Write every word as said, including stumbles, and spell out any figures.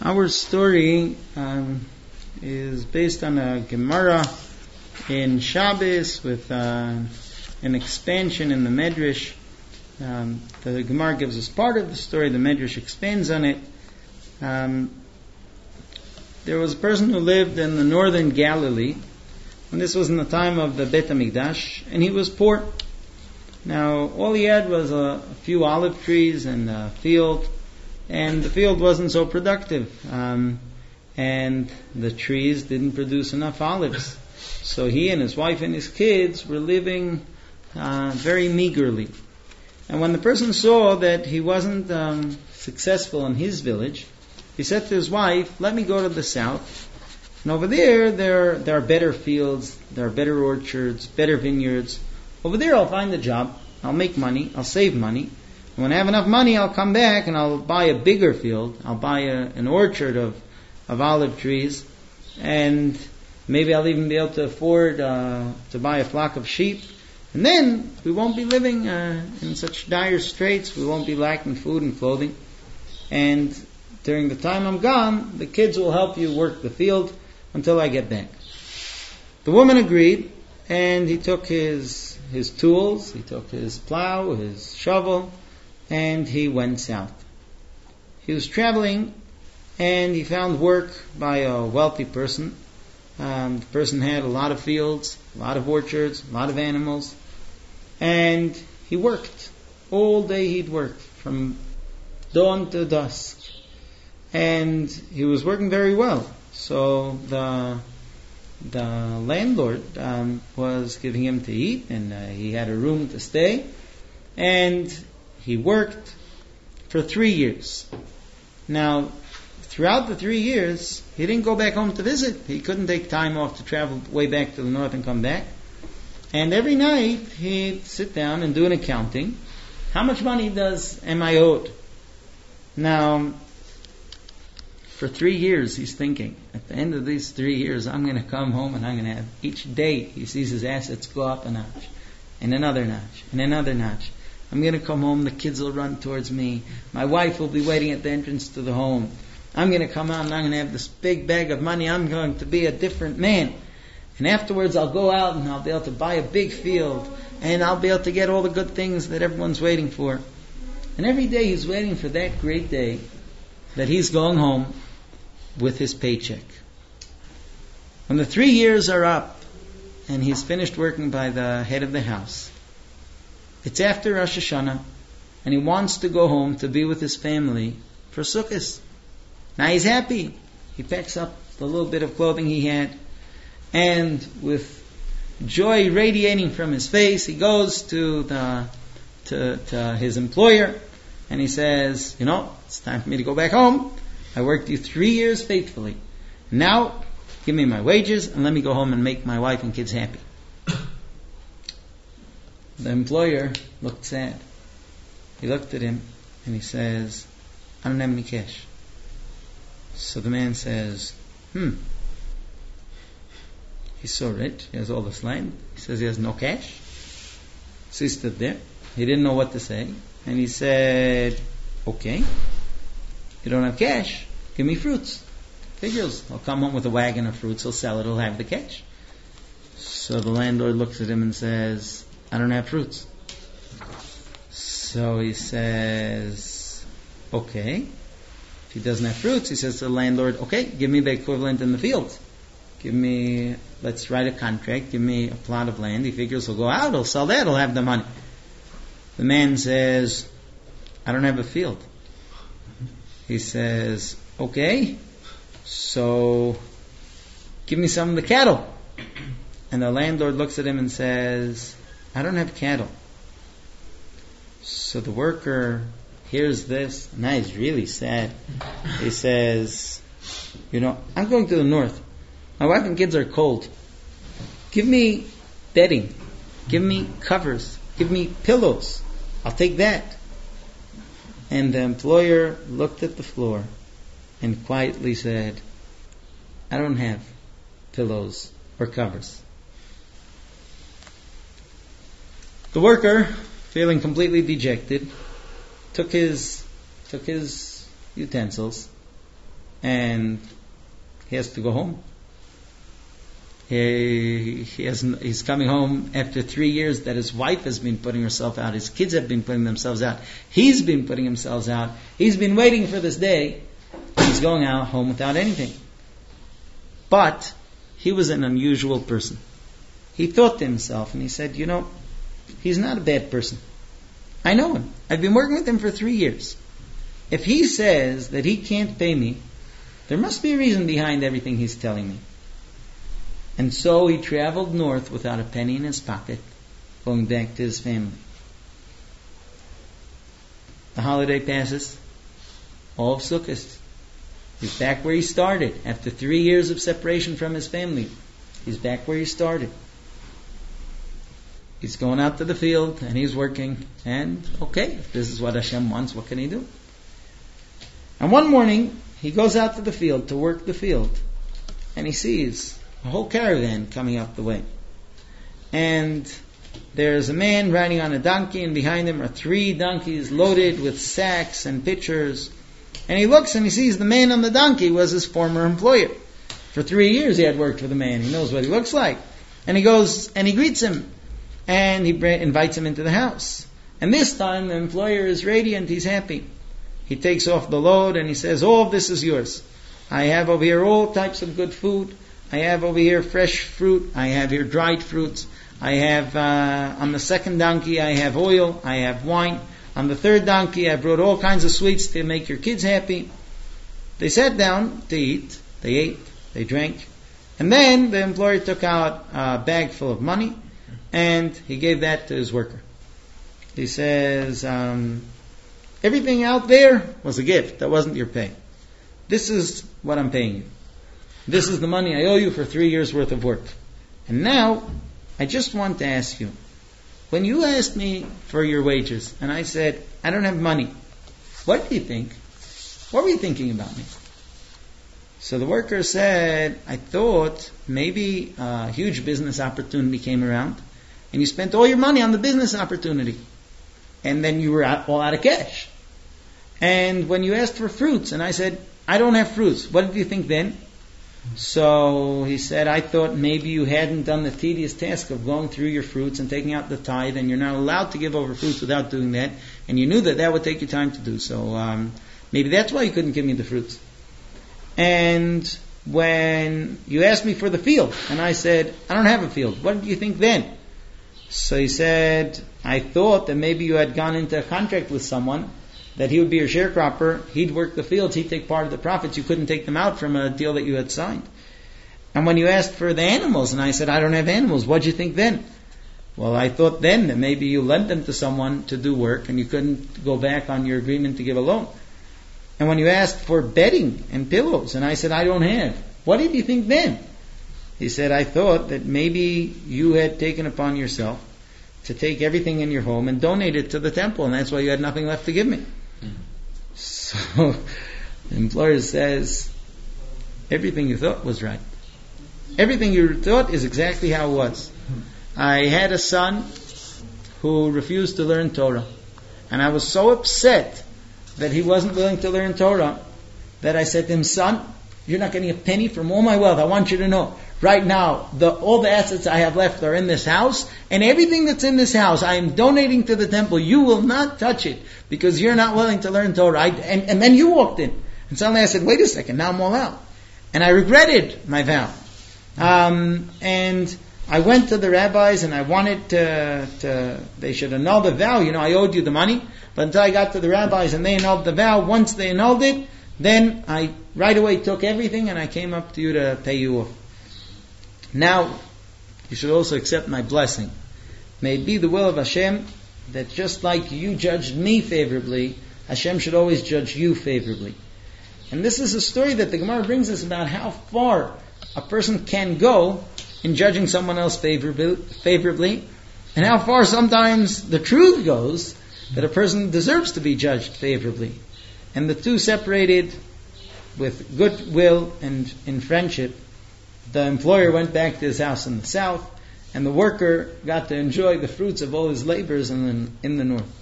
Our story um, is based on a Gemara in Shabbos with uh, an expansion in the Medrash. Um, the Gemara gives us part of the story, the Medrash expands on it. Um, there was a person who lived in the northern Galilee, and this was in the time of the Beit HaMikdash, and he was poor. Now, all he had was a, a few olive trees and a field, and the field wasn't so productive, um, and the trees didn't produce enough olives. So he and his wife and his kids were living uh, very meagerly. And when the person saw that he wasn't um, successful in his village, he said to his wife, "Let me go to the south. And over there, there, there are better fields, there are better orchards, better vineyards. Over there I'll find a job, I'll make money, I'll save money. And when I have enough money, I'll come back and I'll buy a bigger field, I'll buy a, an orchard of, of olive trees, and maybe I'll even be able to afford uh, to buy a flock of sheep. And then we won't be living uh, in such dire straits, we won't be lacking food and clothing. And during the time I'm gone, the kids will help you work the field until I get back." The woman agreed, and he took his his tools, he took his plow, his shovel, and he went south. He was traveling, and he found work by a wealthy person. Um, the person had a lot of fields, a lot of orchards, a lot of animals, and he worked. All day he'd work, from dawn to dusk. And he was working very well. So the the landlord um, was giving him to eat, and uh, he had a room to stay. And he worked for three years. Now, throughout the three years, he didn't go back home to visit. He couldn't take time off to travel way back to the north and come back. And every night, he'd sit down and do an accounting. How much money does am I owed? Now, for three years, he's thinking, at the end of these three years, I'm going to come home and I'm going to have, each day he sees his assets go up a notch, and another notch, and another notch. I'm going to come home, the kids will run towards me, my wife will be waiting at the entrance to the home. I'm going to come out and I'm going to have this big bag of money, I'm going to be a different man. And afterwards I'll go out and I'll be able to buy a big field, and I'll be able to get all the good things that everyone's waiting for. And every day he's waiting for that great day that he's going home with his paycheck. When the three years are up and he's finished working by the head of the house, it's after Rosh Hashanah, and he wants to go home to be with his family for Sukkot. Now he's happy. He packs up the little bit of clothing he had, and with joy radiating from his face, he goes to the to, to his employer, and he says, "You know, it's time for me to go back home. I worked you three years faithfully. Now, give me my wages and let me go home and make my wife and kids happy." The employer looked sad. He looked at him and he says, "I don't have any cash." So the man says, hmm, he's so rich, he has all this land. He says he has no cash. So he stood there. He didn't know what to say. And he said, "Okay, you don't have cash, give me fruits. Figures, I'll come home with a wagon of fruits, he'll sell it, he'll have the cash." So the landlord looks at him and says, "I don't have fruits." So he says, "Okay." If he doesn't have fruits, he says to the landlord, "Okay, give me the equivalent in the field. Give me, let's write a contract, give me a plot of land." He figures he'll go out, he'll sell that, he'll have the money. The man says, "I don't have a field." He says, "Okay, so give me some of the cattle." And the landlord looks at him and says, "I don't have cattle." So the worker hears this, and now he's really sad. He says, "You know, I'm going to the north. My wife and kids are cold. Give me bedding. Give me covers. Give me pillows. I'll take that." And the employer looked at the floor and quietly said, "I don't have pillows or covers." The worker, feeling completely dejected, took his took his utensils and he has to go home. He, he has, he's coming home after three years that his wife has been putting herself out, his kids have been putting themselves out, he's been putting himself out, he's been waiting for this day, he's going out home without anything. But he was an unusual person. He thought to himself, and he said, you know, he's not a bad person. I know him. I've been working with him for three years. If he says that he can't pay me, there must be a reason behind everything he's telling me. And so he traveled north without a penny in his pocket, going back to his family. The holiday passes, all of Sukkot. He's back where he started. After three years of separation from his family, he's back where he started. He's going out to the field and he's working. And okay, if this is what Hashem wants, what can he do? And one morning, he goes out to the field to work the field. And he sees a whole caravan coming up the way. And there's a man riding on a donkey, and behind him are three donkeys loaded with sacks and pitchers. And he looks and he sees the man on the donkey was his former employer. For three years he had worked for the man. He knows what he looks like. And he goes and he greets him. And he invites him into the house. And this time the employer is radiant, he's happy. He takes off the load and he says, all of this is yours. I have over here all types of good food. I have over here fresh fruit. I have here dried fruits. I have, uh, on the second donkey, I have oil. I have wine. On the third donkey, I brought all kinds of sweets to make your kids happy. They sat down to eat. They ate. They drank. And then the employer took out a bag full of money and he gave that to his worker. He says, um, everything out there was a gift. That wasn't your pay. This is what I'm paying you. This is the money I owe you for three years worth of work. And now, I just want to ask you, when you asked me for your wages, and I said, I don't have money, what do you think? What were you thinking about me? So the worker said, I thought maybe a huge business opportunity came around, and you spent all your money on the business opportunity. And then you were out, all out of cash. And when you asked for fruits, and I said, I don't have fruits, what did you think then? So he said, I thought maybe you hadn't done the tedious task of going through your fruits and taking out the tithe, and you're not allowed to give over fruits without doing that, and you knew that that would take you time to do. So um, maybe that's why you couldn't give me the fruits. And when you asked me for the field, and I said, I don't have a field, what did you think then? So he said, I thought that maybe you had gone into a contract with someone that he would be your sharecropper, he'd work the fields, he'd take part of the profits, you couldn't take them out from a deal that you had signed. And when you asked for the animals, and I said, I don't have animals, what'd you think then? Well, I thought then that maybe you lent them to someone to do work, and you couldn't go back on your agreement to give a loan. And when you asked for bedding and pillows, and I said, I don't have, what did you think then? He said, I thought that maybe you had taken upon yourself to take everything in your home and donate it to the temple, and that's why you had nothing left to give me. So the employer says, everything you thought was right. Everything you thought is exactly how it was. I had a son who refused to learn Torah. And I was so upset that he wasn't willing to learn Torah that I said to him, son, you're not getting a penny from all my wealth. I want you to know, right now, the, all the assets I have left are in this house, and everything that's in this house I am donating to the temple. You will not touch it because you're not willing to learn Torah. I, and, and then you walked in. And suddenly I said, wait a second, now I'm all out. And I regretted my vow. Um, and I went to the rabbis and I wanted to, to, they should annul the vow. You know, I owed you the money. But until I got to the rabbis and they annulled the vow, once they annulled it, then I right away took everything and I came up to you to pay you off. Now, you should also accept my blessing. May it be the will of Hashem that just like you judged me favorably, Hashem should always judge you favorably. And this is a story that the Gemara brings us about how far a person can go in judging someone else favorably, favorably, and how far sometimes the truth goes that a person deserves to be judged favorably. And the two separated with goodwill and in friendship. The employer went back to his house in the south, and the worker got to enjoy the fruits of all his labors in the, in the north.